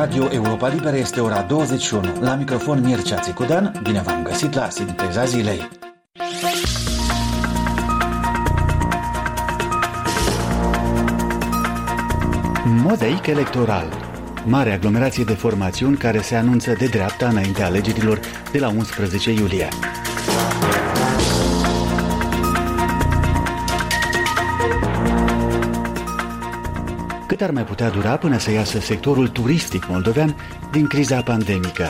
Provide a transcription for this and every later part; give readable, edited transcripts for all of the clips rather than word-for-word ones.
Radio Europa Liberă este ora 21. La microfon Mircea Țicudan, bine v-am găsit la Sinteza Zilei. Mozaic electoral. Mare aglomerație de formațiuni care se anunță de dreapta înaintea alegerilor de la 11 iulie. Cât ar mai putea dura până să iasă sectorul turistic moldovean din criza pandemică?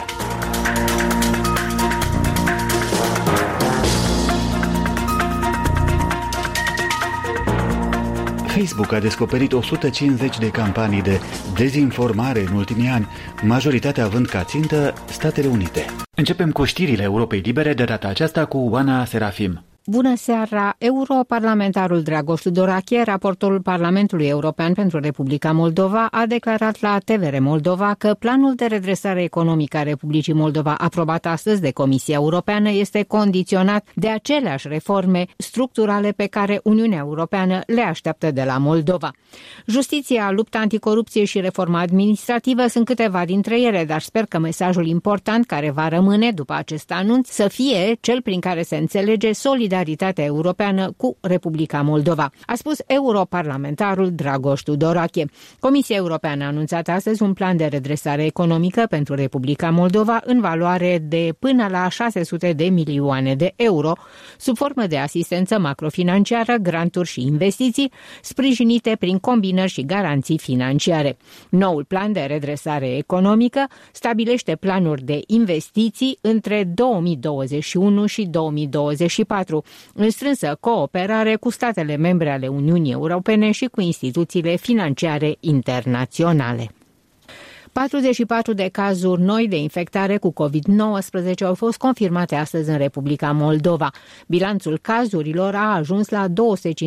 Facebook a descoperit 150 de campanii de dezinformare în ultimii ani, majoritatea având ca țintă Statele Unite. Începem cu știrile Europei Libere, de data aceasta cu Oana Serafim. Bună seara! Europarlamentarul Dragoș Tudorache, raportorul Parlamentului European pentru Republica Moldova, a declarat la TVR Moldova că planul de redresare economică a Republicii Moldova, aprobat astăzi de Comisia Europeană, este condiționat de aceleași reforme structurale pe care Uniunea Europeană le așteaptă de la Moldova. Justiția, lupta anticorupție și reforma administrativă sunt câteva dintre ele, dar sper că mesajul important care va rămâne după acest anunț să fie cel prin care se înțelege solidaritatea europeană cu Republica Moldova, a spus europarlamentarul Dragoș Tudorache. Comisia Europeană a anunțat astăzi un plan de redresare economică pentru Republica Moldova în valoare de până la 600 de milioane de euro, sub formă de asistență macrofinanciară, granturi și investiții, sprijinite prin combinări și garanții financiare. Noul plan de redresare economică stabilește planuri de investiții între 2021 și 2024, în strânsă cooperare cu statele membre ale Uniunii Europene și cu instituțiile financiare internaționale. 44 de cazuri noi de infectare cu COVID-19 au fost confirmate astăzi în Republica Moldova. Bilanțul cazurilor a ajuns la 255.285.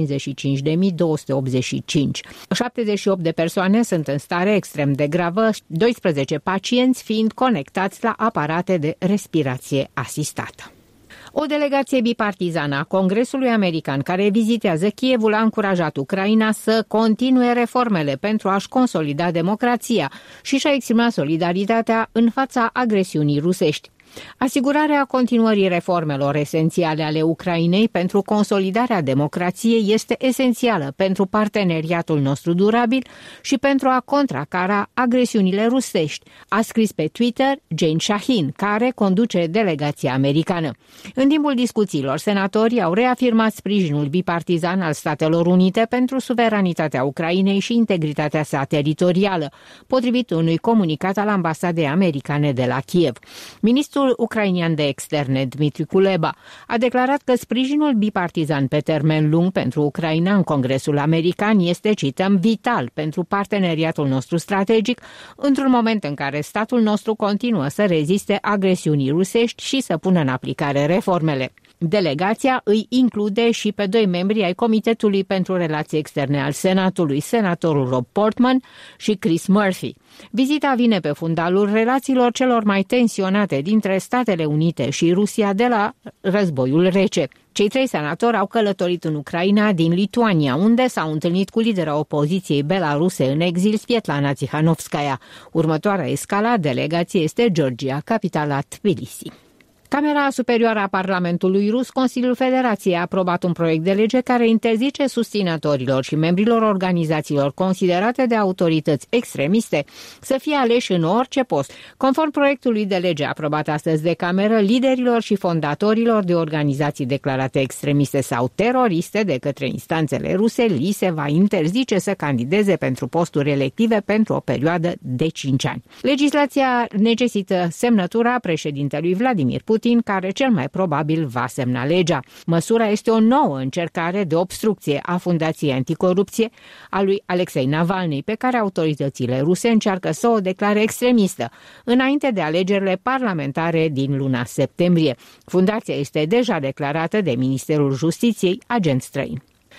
78 de persoane sunt în stare extrem de gravă, 12 pacienți fiind conectați la aparate de respirație asistată. O delegație bipartizană a Congresului American care vizitează Kievul a încurajat Ucraina să continue reformele pentru a-și consolida democrația și și-a exprimat solidaritatea în fața agresiunii rusești. Asigurarea continuării reformelor esențiale ale Ucrainei pentru consolidarea democrației este esențială pentru parteneriatul nostru durabil și pentru a contracara agresiunile rusești, a scris pe Twitter Jane Shahin, care conduce delegația americană. În timpul discuțiilor, senatorii au reafirmat sprijinul bipartizan al Statelor Unite pentru suveranitatea Ucrainei și integritatea sa teritorială, potrivit unui comunicat al ambasadei americane de la Kiev. Ministrul ucrainian de externe, Dmitry Kuleba, a declarat că sprijinul bipartizan pe termen lung pentru Ucraina în Congresul American este, cităm, vital pentru parteneriatul nostru strategic, într-un moment în care statul nostru continuă să reziste agresiunii rusești și să pună în aplicare reformele. Delegația îi include și pe 2 membri ai Comitetului pentru Relații Externe al Senatului, senatorul Rob Portman și Chris Murphy. Vizita vine pe fundalul relațiilor celor mai tensionate dintre Statele Unite și Rusia de la războiul rece. Cei 3 senatori au călătorit în Ucraina din Lituania, unde s-au întâlnit cu lidera opoziției belaruse în exil, Svetlana Tsikhanovskaya. Următoarea escală a delegației este Georgia, capitala Tbilisi. Camera Superioară a Parlamentului Rus, Consiliul Federației, a aprobat un proiect de lege care interzice susținătorilor și membrilor organizațiilor considerate de autorități extremiste să fie aleși în orice post. Conform proiectului de lege aprobat astăzi de Cameră, liderilor și fondatorilor de organizații declarate extremiste sau teroriste de către instanțele ruse li se va interzice să candideze pentru posturi elective pentru o perioadă de 5 ani. Legislația necesită semnătura președintelui Vladimir Putin, care cel mai probabil va semna legea. Măsura este o nouă încercare de obstrucție a Fundației Anticorupție a lui Alexei Navalny, pe care autoritățile ruse încearcă să o declare extremistă, înainte de alegerile parlamentare din luna septembrie. Fundația este deja declarată de Ministerul Justiției agent străin.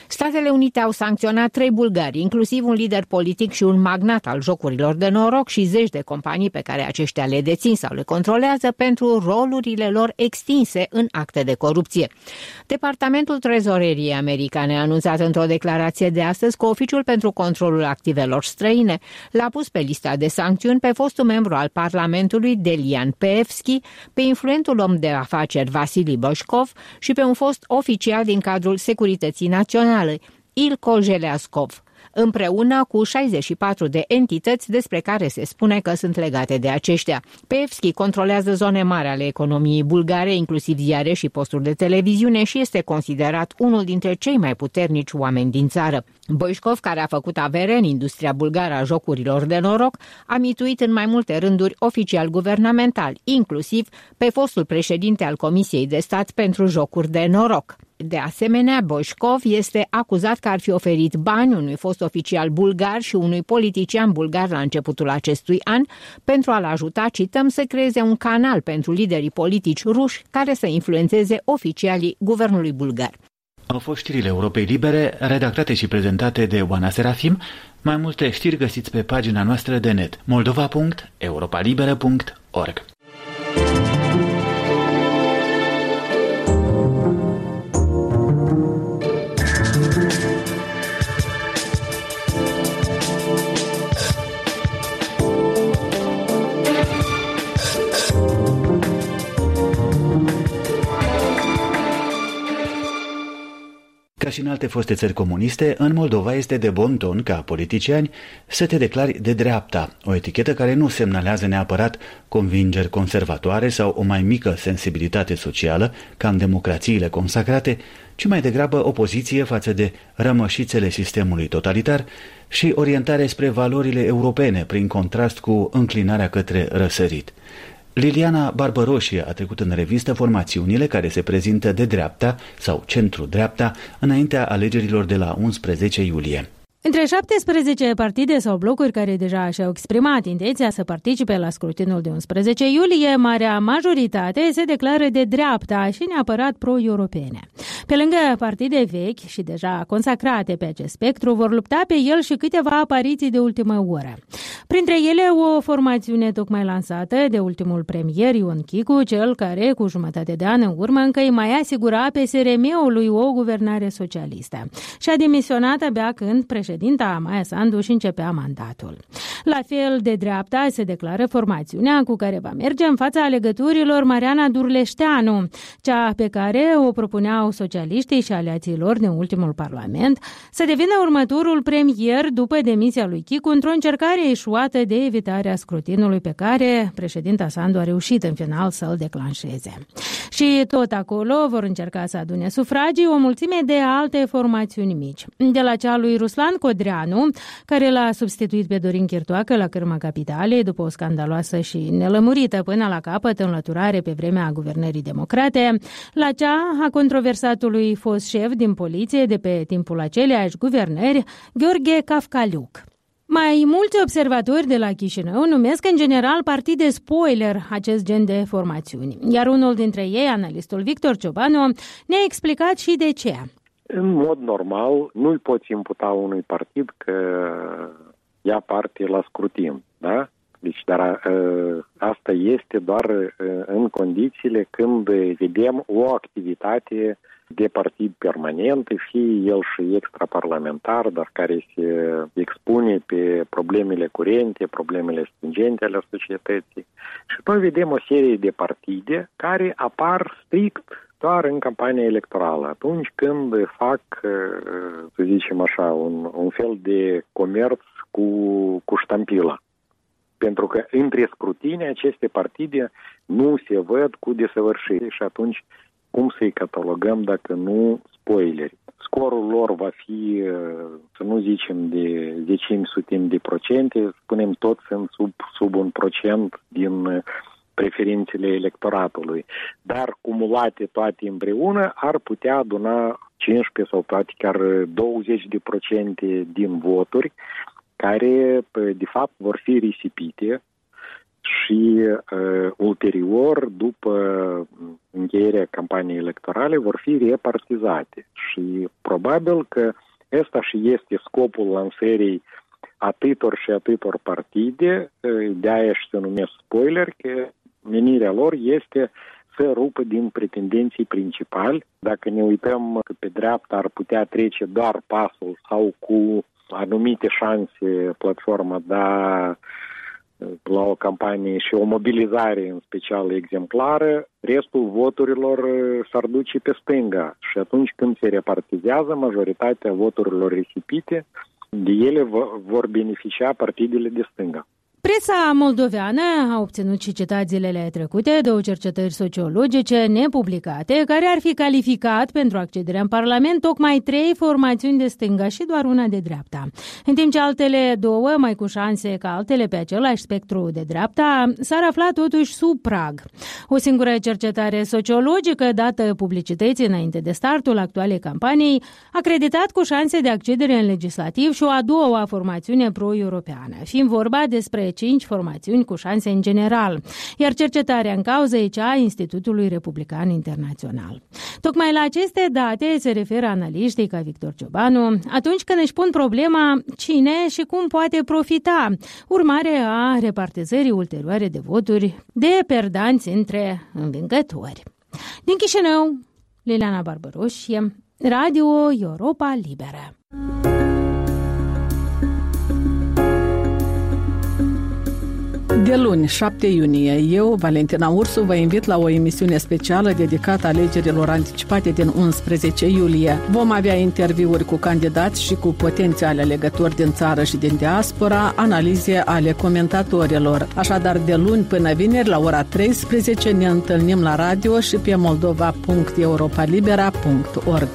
Statele Unite au sancționat 3 bulgari, inclusiv un lider politic și un magnat al jocurilor de noroc și zeci de companii pe care aceștia le dețin sau le controlează pentru rolurile lor extinse în acte de corupție. Departamentul Trezoreriei americane a anunțat într-o declarație de astăzi că Oficiul pentru Controlul Activelor Străine l-a pus pe lista de sancțiuni pe fostul membru al Parlamentului Delian Peevski, pe influentul om de afaceri Vasily Boșkov și pe un fost oficial din cadrul Securității Naționale, Ilko Jeleaskov, împreună cu 64 de entități despre care se spune că sunt legate de aceștia. Peevski controlează zone mari ale economiei bulgare, inclusiv ziare și posturi de televiziune, și este considerat unul dintre cei mai puternici oameni din țară. Boșkov, care a făcut avere în industria bulgară a jocurilor de noroc, a mituit în mai multe rânduri oficial guvernamental, inclusiv pe fostul președinte al Comisiei de Stat pentru Jocuri de Noroc. De asemenea, Boșkov este acuzat că ar fi oferit bani unui fost oficial bulgar și unui politician bulgar la începutul acestui an pentru a-l ajuta, cităm, să creeze un canal pentru liderii politici ruși care să influențeze oficialii guvernului bulgar. Au fost știrile Europei Libere, redactate și prezentate de Oana Serafim. Mai multe știri găsiți pe pagina noastră de net moldova.europalibera.org. Ca și în alte foste țări comuniste, în Moldova este de bon ton ca politiciani să te declari de dreapta, o etichetă care nu semnalează neapărat convingeri conservatoare sau o mai mică sensibilitate socială, ca în democrațiile consacrate, ci mai degrabă opoziție față de rămășițele sistemului totalitar și orientare spre valorile europene, prin contrast cu înclinarea către răsărit. Liliana Barbăroșie a trecut în revistă formațiunile care se prezintă de dreapta sau centru-dreapta înaintea alegerilor de la 11 iulie. Între 17 partide sau blocuri care deja și-au exprimat intenția să participe la scrutinul de 11 iulie, marea majoritate se declară de dreapta și neapărat pro-europene. Pe lângă partide vechi și deja consacrate pe acest spectru, vor lupta pe el și câteva apariții de ultimă oră. Printre ele o formațiune tocmai lansată de ultimul premier Ion Chicu, cel care, cu jumătate de an în urmă, încă îi mai asigura PSRM-ului o guvernare socialistă și a demisionat abia când președinta Maia Sandu își începea mandatul. La fel de dreapta se declară formațiunea cu care va merge în fața alegătorilor Mariana Durleșteanu, cea pe care o propuneau socialiștii și aliații lor din ultimul parlament, să devină următorul premier după demisia lui Chicu într-o încercare eșuată de evitare a scrutinului pe care președinta Sandu a reușit în final să-l declanșeze. Și tot acolo vor încerca să adune sufragii o mulțime de alte formațiuni mici. De la cea lui Ruslan Codreanu, care l-a substituit pe Dorin Chirtoacă la cârma capitalei după o scandaloasă și nelămurită până la capăt înlăturare pe vremea guvernării democrate, la cea a controversatului fost șef din poliție de pe timpul aceleiași guvernări, Gheorghe Cafcaliuc. Mai mulți observatori de la Chișinău numesc în general partide spoiler acest gen de formațiuni, iar unul dintre ei, analistul Victor Ciobanu, ne-a explicat și de ce. În mod normal, nu-i poți imputa unui partid că ia parte la scrutin, da? Deci, dar asta este doar în condițiile când vedem o activitate de partid permanent, fie el și extraparlamentar, dar care se expune pe problemele curente, problemele stringente ale societății. Și noi vedem o serie de partide care apar strict doar în campania electorală, atunci când fac, să zicem așa, un fel de comerț cu ștampila. Pentru că între scrutine aceste partide nu se văd cu desăvârșire și atunci cum să-i catalogăm dacă nu spoileri? Scorul lor va fi, să nu zicem de zecimi, sutimi de procente, spunem tot sunt sub 1% din preferințele electoratului. Dar cumulate toate împreună ar putea aduna 15 sau poate chiar 20% din voturi care, de fapt, vor fi risipite și ulterior, după încheierea campaniei electorale, vor fi repartizate. Și probabil că ăsta și este scopul lansării atâtor și atâtor partide, de-aia și se numesc spoiler, că menirea lor este să rupă din pretendenții principali. Dacă ne uităm că pe dreapta ar putea trece doar pasul sau cu anumite șanse platforma, la o campanie și o mobilizare în special exemplară, restul voturilor s-ar duce pe stânga. Și atunci când se repartizează, majoritatea voturilor risipite, de ele vor beneficia partidele de stânga. Presa moldoveană a obținut și citat zilele trecute 2 cercetări sociologice nepublicate care ar fi calificat pentru accederea în Parlament tocmai 3 formațiuni de stânga și doar una de dreapta. În timp ce altele 2, mai cu șanse ca altele pe același spectru de dreapta, s-ar afla totuși sub prag. O singură cercetare sociologică dată publicității înainte de startul actualei campanii a creditat cu șanse de accedere în legislativ și o a doua formațiune pro-europeană, fiind vorba despre 5 formațiuni cu șanse în general, iar cercetarea în cauză e cea a Institutului Republican Internațional. Tocmai la aceste date se referă analiștii ca Victor Ciobanu atunci când își pun problema cine și cum poate profita, urmare a repartizării ulterioare de voturi de perdanți între învingători. Din Chișinău, Liliana Barbaroș, Radio Europa Liberă. De luni, 7 iunie, eu, Valentina Ursu, vă invit la o emisiune specială dedicată alegerilor anticipate din 11 iulie. Vom avea interviuri cu candidați și cu potențiale alegători din țară și din diaspora, analize ale comentatorilor. Așadar, de luni până vineri, la ora 13, ne întâlnim la radio și pe moldova.europalibera.org.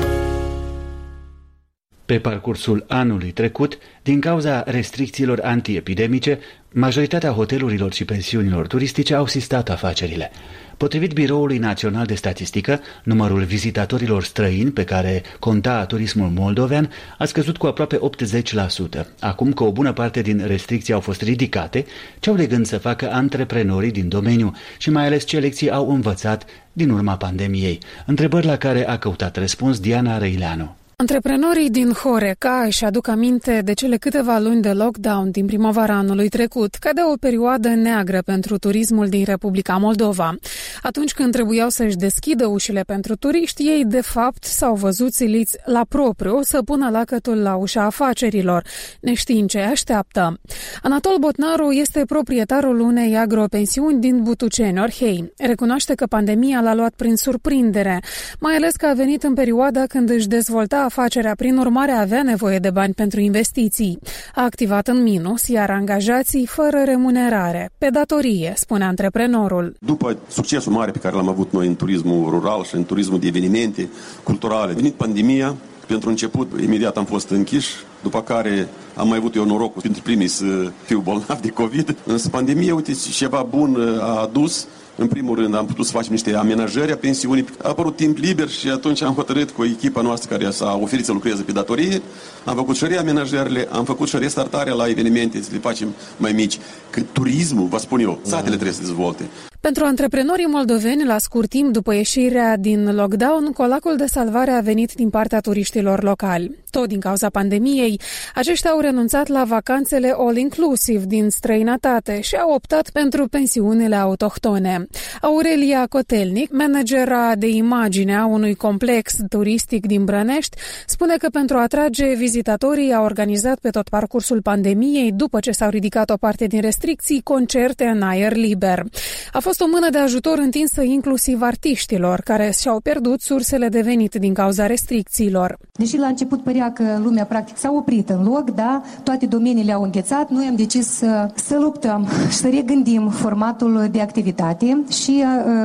Pe parcursul anului trecut, din cauza restricțiilor antiepidemice, majoritatea hotelurilor și pensiunilor turistice au sistat afacerile. Potrivit Biroului Național de Statistică, numărul vizitatorilor străini pe care conta turismul moldovean a scăzut cu aproape 80%. Acum că o bună parte din restricții au fost ridicate, ce au de gând să facă antreprenorii din domeniu și mai ales ce lecții au învățat din urma pandemiei? Întrebări la care a căutat răspuns Diana Răileanu. Antreprenorii din Horeca își aduc aminte de cele câteva luni de lockdown din primăvara anului trecut, ca de o perioadă neagră pentru turismul din Republica Moldova. Atunci când trebuiau să-și deschidă ușile pentru turiști, ei de fapt s-au văzut siliți la propriu să pună lacătul la ușa afacerilor, neștiind ce așteaptă. Anatol Botnaru este proprietarul unei agropensiuni din Butuceni, Orhei. Recunoaște că pandemia l-a luat prin surprindere, mai ales că a venit în perioada când își dezvolta afacerea, prin urmare avea nevoie de bani pentru investiții. A activat în minus, iar angajații fără remunerare, pe datorie, spune antreprenorul. După succesul mare pe care l-am avut noi în turismul rural și în turismul de evenimente culturale, a venit pandemia. Pentru început, imediat am fost închiși, după care am mai avut eu norocul printre primii să fiu bolnav de COVID. Însă pandemia, uite, ceva bun a adus. În primul rând am putut să facem niște amenajări a pensiunii. A apărut timp liber și atunci am hotărât cu echipa noastră care s-a oferit să lucreze pe datorie. Am făcut și reamenajările, am făcut și restartarea la evenimente, să le facem mai mici. Că turismul, vă spun eu, satele trebuie să dezvolte. Pentru antreprenorii moldoveni, la scurt timp după ieșirea din lockdown, colacul de salvare a venit din partea turiștilor locali. Tot din cauza pandemiei, aceștia au renunțat la vacanțele all-inclusive din străinătate și au optat pentru pensiunile autohtone. Aurelia Cotelnic, managera de imagine a unui complex turistic din Brănești, spune că pentru a atrage vizitatorii a organizat pe tot parcursul pandemiei, după ce s-au ridicat o parte din restricții, concerte în aer liber. A fost o mână de ajutor întinsă inclusiv artiștilor, care și-au pierdut sursele de venit din cauza restricțiilor. Deși la început părea că lumea practic s-a oprit în loc, da, toate domeniile au înghețat, noi am decis să luptăm și să regândim formatul de activitate și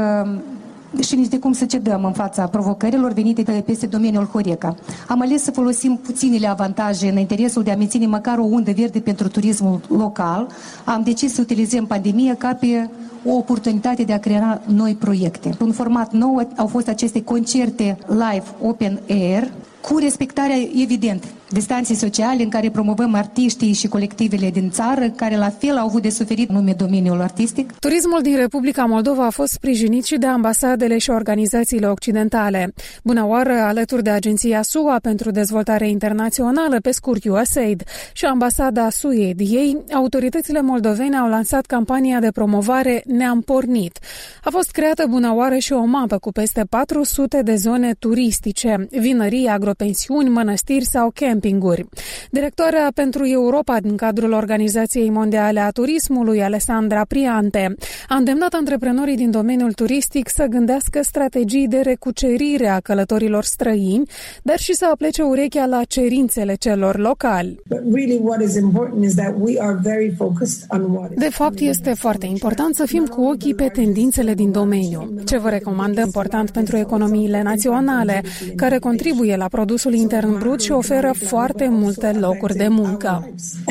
nici de cum să cedăm în fața provocărilor venite de peste domeniul Horeca. Am ales să folosim puținele avantaje în interesul de a menține măcar o undă verde pentru turismul local. Am decis să utilizăm pandemia ca pe o oportunitate de a crea noi proiecte. Un format nou au fost aceste concerte live open air, cu respectarea, evident, distanței sociale în care promovăm artiștii și colectivele din țară, care la fel au avut de suferit în domeniul artistic. Turismul din Republica Moldova a fost sprijinit și de ambasadele și organizațiile occidentale. Bună oară, alături de Agenția SUA pentru Dezvoltare Internațională, pe scurt USAID, și ambasada Suediei, autoritățile moldovene au lansat campania de promovare Ne-am pornit. A fost creată bună oară și o mapă cu peste 400 de zone turistice, vinării, agropensiuni, mănăstiri sau campinguri. Directoarea pentru Europa din cadrul Organizației Mondiale a Turismului, Alessandra Priante, a îndemnat antreprenorii din domeniul turistic să gândească strategii de recucerire a călătorilor străini, dar și să aplece urechea la cerințele celor locali. De fapt, este foarte important să fim cu ochii pe tendințele din domeniu. Ce vă recomandă important pentru economiile naționale, care contribuie la produsul intern brut și oferă foarte multe locuri de muncă.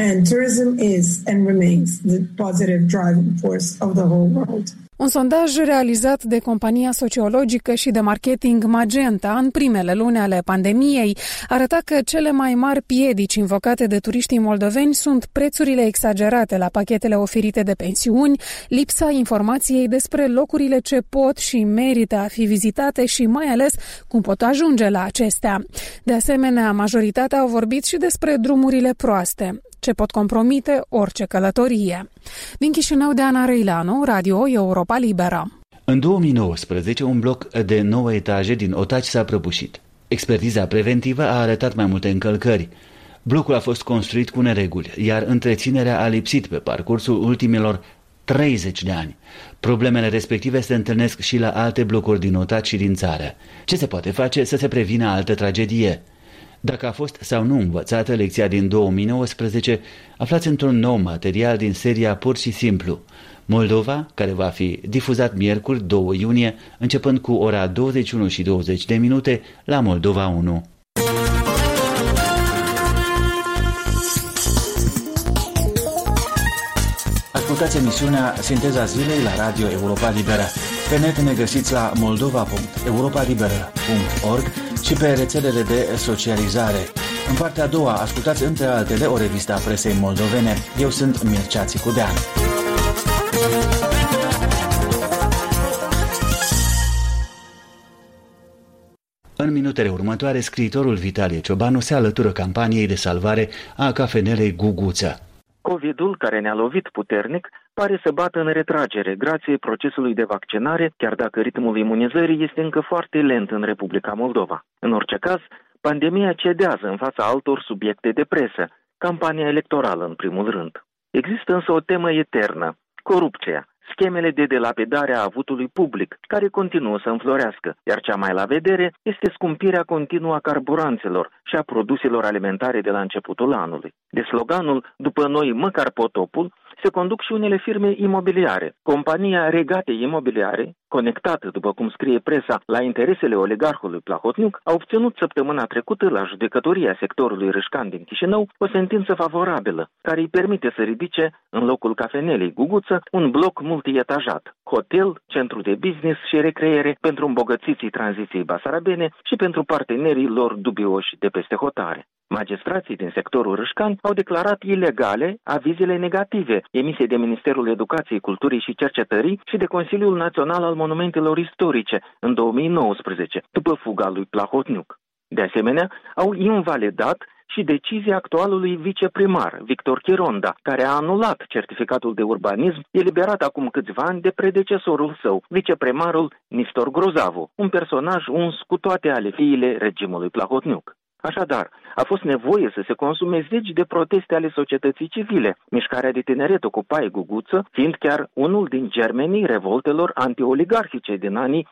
Un sondaj realizat de compania sociologică și de marketing Magenta în primele luni ale pandemiei arăta că cele mai mari piedici invocate de turiștii moldoveni sunt prețurile exagerate la pachetele oferite de pensiuni, lipsa informației despre locurile ce pot și merită a fi vizitate și mai ales cum pot ajunge la acestea. De asemenea, majoritatea au vorbit și despre drumurile proaste, ce pot compromite orice călătorie. Din Chișinău, de Ana Răileanu, Radio Europa Liberă. În 2019, un bloc de 9 etaje din Otaci s-a prăbușit. Expertiza preventivă a arătat mai multe încălcări. Blocul a fost construit cu nereguli, iar întreținerea a lipsit pe parcursul ultimilor 30 de ani. Problemele respective se întâlnesc și la alte blocuri din Otaci și din țară. Ce se poate face să se prevină altă tragedie? Dacă a fost sau nu învățată lecția din 2019, aflați într-un nou material din seria Pur și Simplu, Moldova, care va fi difuzat miercuri 2 iunie, începând cu ora 21:20 la Moldova 1. Ascultați emisiunea Sinteza Zilei la Radio Europa Liberă. Pe net ne găsiți la moldova.europarliberă.org și pe rețelele de socializare. În partea a doua, ascultați între altele o revistă a presei moldovene. Eu sunt Mircea Țicudean. În minutele următoare, scriitorul Vitalie Ciobanu se alătură campaniei de salvare a cafenelei Guguță. COVID-ul, care ne-a lovit puternic, pare să bată în retragere grație procesului de vaccinare, chiar dacă ritmul imunizării este încă foarte lent în Republica Moldova. În orice caz, pandemia cedează în fața altor subiecte de presă, campania electorală în primul rând. Există însă o temă eternă, corupția, schemele de delapidare a avutului public, care continuă să înflorească, iar cea mai la vedere este scumpirea continuă a carburanților și a produselor alimentare de la începutul anului. De sloganul "După noi măcar potopul", se conduc și unele firme imobiliare. Compania Regate Imobiliare, conectată, după cum scrie presa, la interesele oligarhului Plahotniuc, a obținut săptămâna trecută la judecătoria sectorului Râșcan din Chișinău o sentință favorabilă, care îi permite să ridice, în locul cafenelei Guguță, un bloc multietajat, hotel, centru de business și recreere pentru îmbogățiții tranziției basarabene și pentru partenerii lor dubioși de peste hotare. Magistrații din sectorul Râșcan au declarat ilegale avizele negative emise de Ministerul Educației, Culturii și Cercetării și de Consiliul Național al Monumentelor Istorice în 2019, după fuga lui Plahotniuc. De asemenea, au invalidat și decizia actualului viceprimar, Victor Chironda, care a anulat certificatul de urbanism eliberat acum câțiva ani de predecesorul său, viceprimarul Nistor Grozavu, un personaj uns cu toate alefiile regimului Plahotniuc. Așadar, a fost nevoie să se consume zeci de proteste ale societății civile, mișcarea de tineret Ocupaie Guguță fiind chiar unul din germenii revoltelor antioligarhice din anii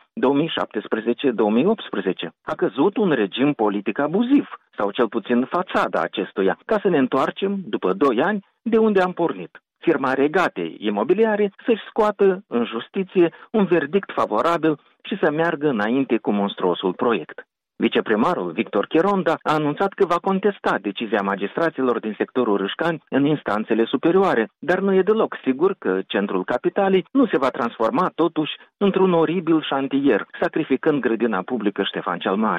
2017-2018. A căzut un regim politic abuziv, sau cel puțin fațada acestuia, ca să ne întoarcem, după 2 ani, de unde am pornit. Firma Regate Imobiliare să-și scoată în justiție un verdict favorabil și să meargă înainte cu monstruosul proiect. Viceprimarul Victor Chironda a anunțat că va contesta decizia magistraților din sectorul Râșcani în instanțele superioare, dar nu e deloc sigur că centrul capitalei nu se va transforma totuși într-un oribil șantier, sacrificând grădina publică Ștefan cel Mare.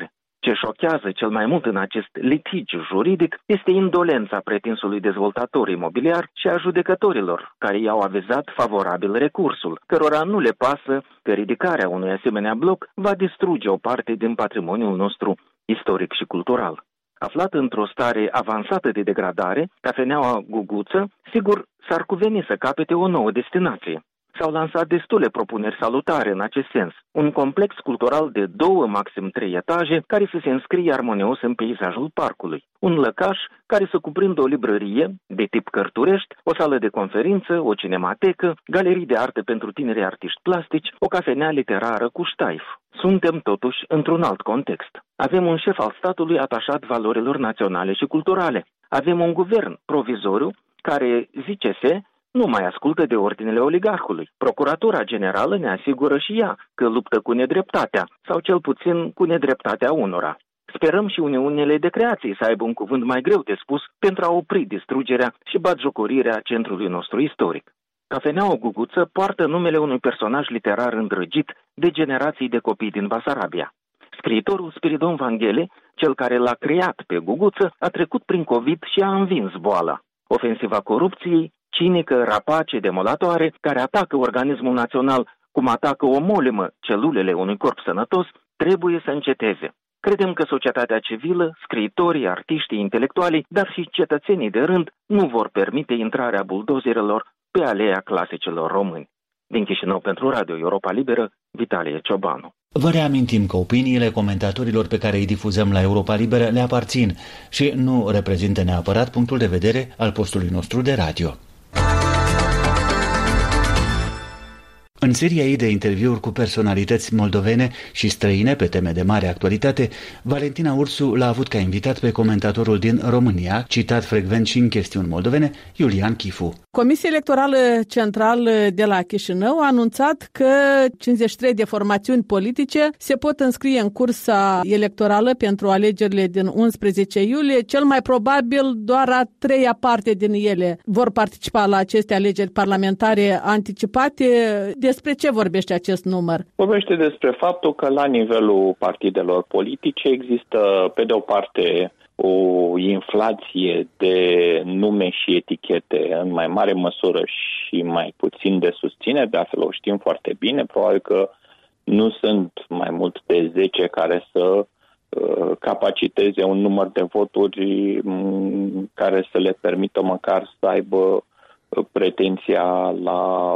Ce șochează cel mai mult în acest litigiu juridic este indolența pretinsului dezvoltator imobiliar și a judecătorilor care i-au avizat favorabil recursul, cărora nu le pasă că ridicarea unui asemenea bloc va distruge o parte din patrimoniul nostru istoric și cultural. Aflat într-o stare avansată de degradare, cafeneaua Guguță, sigur, s-ar cuveni să capete o nouă destinație. S-au lansat destule propuneri salutare în acest sens. Un complex cultural de 2, maxim 3 etaje, care să se înscrie armonios în peisajul parcului. Un lăcaș care să cuprindă o librărie de tip Cărturești, o sală de conferință, o cinematecă, galerii de artă pentru tineri artiști plastici, o cafenea literară cu ștaif. Suntem totuși într-un alt context. Avem un șef al statului atașat valorilor naționale și culturale. Avem un guvern provizoriu care, zice-se, nu mai ascultă de ordinele oligarhului. Procuratura Generală ne asigură și ea că luptă cu nedreptatea, sau cel puțin cu nedreptatea unora. Sperăm și uniunile de creație să aibă un cuvânt mai greu de spus pentru a opri distrugerea și batjocorirea centrului nostru istoric. Cafeneaua Guguță poartă numele unui personaj literar îndrăgit de generații de copii din Basarabia. Scriitorul Spiridon Vanghele, cel care l-a creat pe Guguță, a trecut prin COVID și a învins boala. Ofensiva corupției, cinică, rapace, demolatoare, care atacă organismul național cum atacă o molimă celulele unui corp sănătos, trebuie să înceteze. Credem că societatea civilă, scriitorii, artiștii, intelectualii, dar și cetățenii de rând nu vor permite intrarea buldozerelor pe aleea clasicelor români. Din Chișinău pentru Radio Europa Liberă, Vitalie Ciobanu. Vă reamintim că opiniile comentatorilor pe care îi difuzăm la Europa Liberă le aparțin și nu reprezintă neapărat punctul de vedere al postului nostru de radio. În seria ei de interviuri cu personalități moldovene și străine pe teme de mare actualitate, Valentina Ursu l-a avut ca invitat pe comentatorul din România, citat frecvent și în chestiuni moldovene, Iulian Chifu. Comisia Electorală Centrală de la Chișinău a anunțat că 53 de formațiuni politice se pot înscrie în cursa electorală pentru alegerile din 11 iulie. Cel mai probabil doar a treia parte din ele vor participa la aceste alegeri parlamentare anticipate. Despre ce vorbește acest număr? Vorbește despre faptul că la nivelul partidelor politice există, pe de o parte, o inflație de nume și etichete în mai mare măsură și mai puțin de susținere, de altfel o știm foarte bine, probabil că nu sunt mai mult de 10 care să capaciteze un număr de voturi care să le permită măcar să aibă pretenția la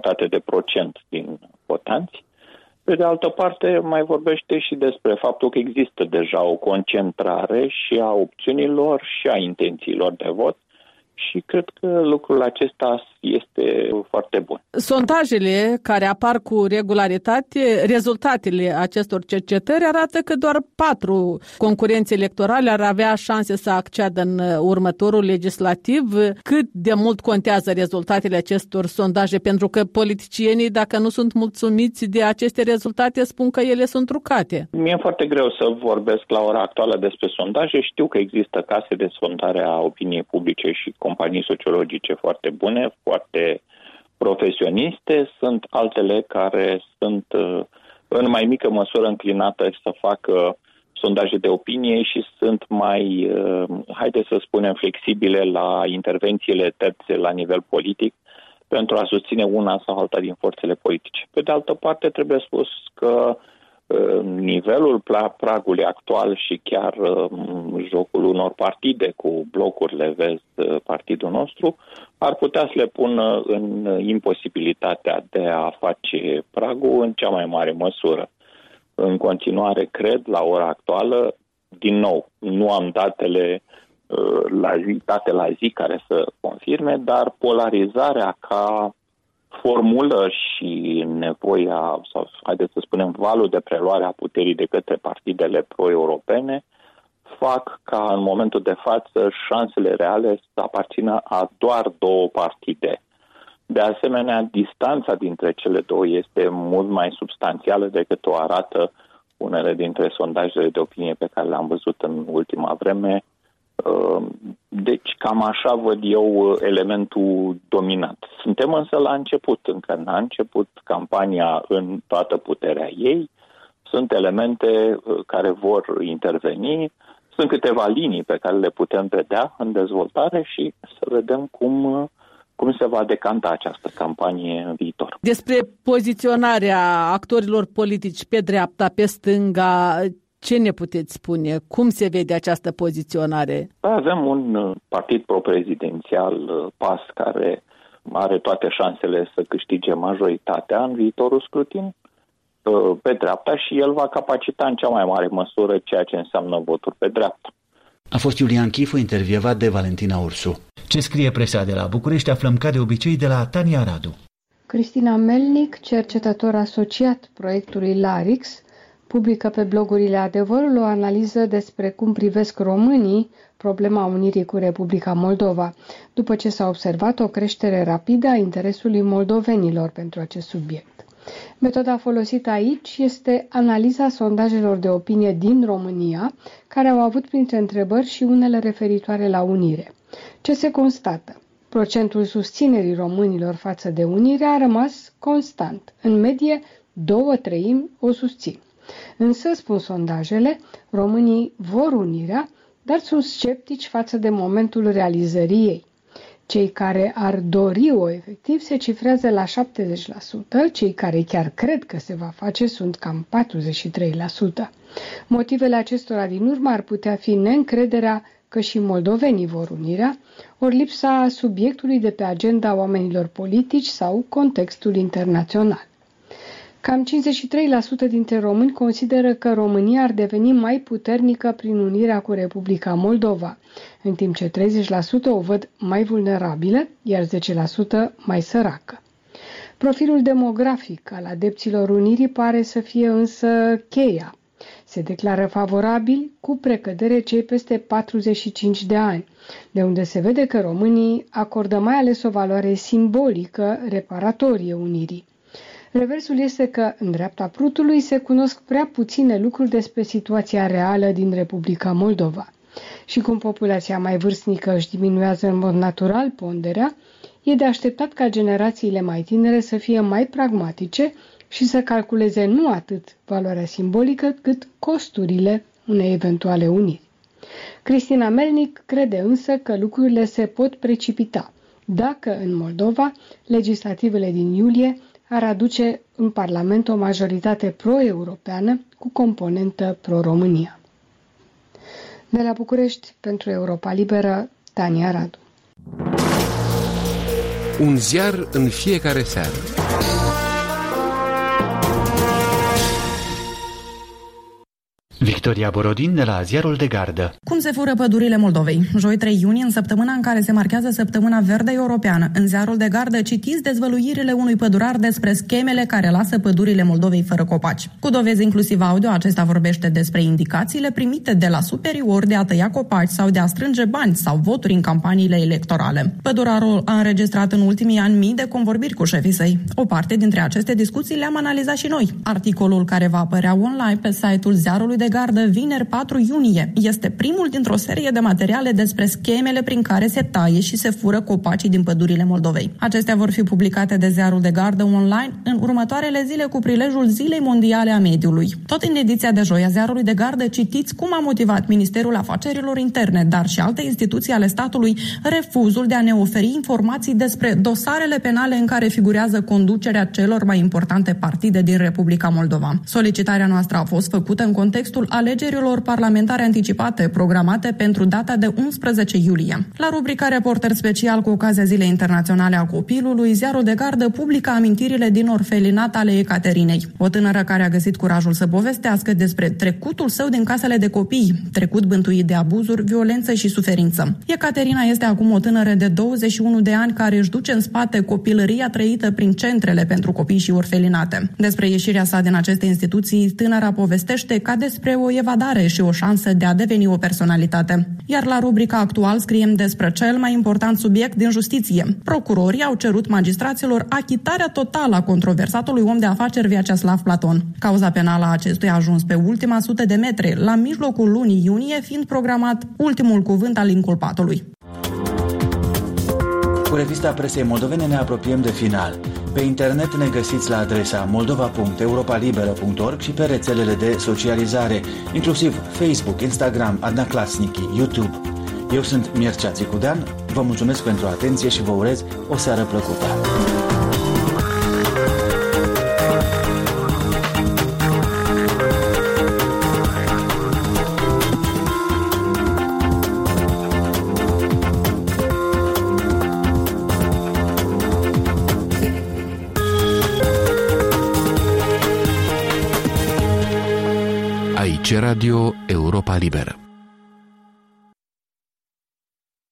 0,5% din votanți. Pe de altă parte, mai vorbește și despre faptul că există deja o concentrare și a opțiunilor și a intențiilor de vot și cred că lucrul acesta este foarte bun. Sondajele care apar cu regularitate, rezultatele acestor cercetări arată că doar 4 concurenți electorale ar avea șanse să acceadă în următorul legislativ. Cât de mult contează rezultatele acestor sondaje? Pentru că politicienii, dacă nu sunt mulțumiți de aceste rezultate, spun că ele sunt trucate. Mi-e foarte greu să vorbesc la ora actuală despre sondaje. Știu că există case de sondare a opiniei publice și companii sociologice foarte bune, foarte profesioniste, sunt altele care sunt în mai mică măsură înclinate să facă sondaje de opinie și sunt mai, haideți să spunem, flexibile la intervențiile terțe la nivel politic pentru a susține una sau alta din forțele politice. Pe de altă parte, trebuie spus că nivelul pragului actual și chiar jocul unor partide cu blocurile, vezi, partidul nostru, ar putea să le pună în imposibilitatea de a face pragul în cea mai mare măsură. În continuare, cred, la ora actuală, din nou, nu am date la zi care să confirme, dar polarizarea ca formulă și nevoia, sau haideți să spunem valul de preluare a puterii de către partidele pro-europene fac ca în momentul de față șansele reale să aparțină a doar 2 partide. De asemenea, distanța dintre cele două este mult mai substanțială decât o arată unele dintre sondajele de opinie pe care le-am văzut în ultima vreme. Deci cam așa văd eu elementul dominant. Suntem însă la început, încă n-a început campania în toată puterea ei. sunt elemente care vor interveni, sunt câteva linii pe care le putem vedea în dezvoltare și să vedem cum se va decanta această campanie în viitor. Despre poziționarea actorilor politici pe dreapta, pe stânga, ce ne puteți spune? Cum se vede această poziționare? Avem un partid pro-prezidențial, PAS, care are toate șansele să câștige majoritatea în viitorul scrutin pe dreapta și el va capacita în cea mai mare măsură ceea ce înseamnă voturi pe dreapta. A fost Iulian Chifu, intervievat de Valentina Ursu. Ce scrie presa de la București aflăm ca de obicei de la Tania Radu. Cristina Melnic, cercetător asociat proiectului LARIX, publică pe blogurile Adevărul o analiză despre cum privesc românii problema unirii cu Republica Moldova, după ce s-a observat o creștere rapidă a interesului moldovenilor pentru acest subiect. Metoda folosită aici este analiza sondajelor de opinie din România, care au avut printre întrebări și unele referitoare la unire. Ce se constată? Procentul susținerii românilor față de unire a rămas constant. În medie, 2/3 o susțin. Însă, spun sondajele, românii vor unirea, dar sunt sceptici față de momentul realizării ei. Cei care ar dori-o efectiv se cifrează la 70%, cei care chiar cred că se va face sunt cam 43%. Motivele acestora din urmă ar putea fi neîncrederea că și moldovenii vor unirea, ori lipsa subiectului de pe agenda oamenilor politici sau contextul internațional. Cam 53% dintre români consideră că România ar deveni mai puternică prin unirea cu Republica Moldova, în timp ce 30% o văd mai vulnerabilă, iar 10% mai săracă. Profilul demografic al adepților unirii pare să fie însă cheia. Se declară favorabil cu precădere cei peste 45 de ani, de unde se vede că românii acordă mai ales o valoare simbolică reparatorie unirii. Reversul este că, în dreapta prutului, se cunosc prea puține lucruri despre situația reală din Republica Moldova. Și cum populația mai vârstnică își diminuează în mod natural ponderea, e de așteptat ca generațiile mai tinere să fie mai pragmatice și să calculeze nu atât valoarea simbolică, cât costurile unei eventuale uniri. Cristina Melnic crede însă că lucrurile se pot precipita dacă, în Moldova, legislativele din iulie ar aduce în Parlament o majoritate pro-europeană cu componentă pro-România. De la București, pentru Europa Liberă, Tania Radu. Un ziar în fiecare seară. Victoria Borodin de la Ziarul de Gardă. Cum se fură pădurile Moldovei? Joi 3 iunie, în săptămâna în care se marchează Săptămâna Verde Europeană, în Ziarul de Gardă citiți dezvăluirile unui pădurar despre schemele care lasă pădurile Moldovei fără copaci. Cu dovezi inclusiv audio, acesta vorbește despre indicațiile primite de la superiori de a tăia copaci sau de a strânge bani sau voturi în campaniile electorale. Pădurarul a înregistrat în ultimii ani mii de convorbiri cu șefii săi. O parte dintre aceste discuții le-am analizat și noi. Articolul care va apărea online pe site-ul Ziarului de Gardă vineri 4 iunie este primul dintr-o serie de materiale despre schemele prin care se taie și se fură copacii din pădurile Moldovei. Acestea vor fi publicate de Ziarul de Gardă online în următoarele zile cu prilejul Zilei Mondiale a Mediului. Tot în ediția de joi a Ziarului de Gardă citiți cum a motivat Ministerul Afacerilor Interne, dar și alte instituții ale statului, refuzul de a ne oferi informații despre dosarele penale în care figurează conducerea celor mai importante partide din Republica Moldova. Solicitarea noastră a fost făcută în contextul alegerilor parlamentare anticipate programate pentru data de 11 iulie. La rubrica Reporter special cu ocazia Zilei Internaționale a Copilului, Ziarul de Gardă publică amintirile din orfelinat ale Ecaterinei, o tânără care a găsit curajul să povestească despre trecutul său din casele de copii, trecut bântuit de abuzuri, violență și suferință. Ecaterina este acum o tânără de 21 de ani care își duce în spate copilăria trăită prin centrele pentru copii și orfelinate. Despre ieșirea sa din aceste instituții, tânăra povestește ca despre o evadare și o șansă de a deveni o personalitate. Iar la rubrica Actual scriem despre cel mai important subiect din justiție. Procurorii au cerut magistraților achitarea totală a controversatului om de afaceri Vyacheslav Platon. Cauza penală a acestuia a ajuns pe ultima 100 de metri, la mijlocul lunii iunie, fiind programat ultimul cuvânt al inculpatului. Cu revista presei moldovene ne apropiem de final. Pe internet ne găsiți la adresa moldova.europalibera.org și pe rețelele de socializare, inclusiv Facebook, Instagram, Adnaclasnici, YouTube. Eu sunt Mircea Țicudean, vă mulțumesc pentru atenție și vă urez o seară plăcută. Aici Radio Europa Liberă.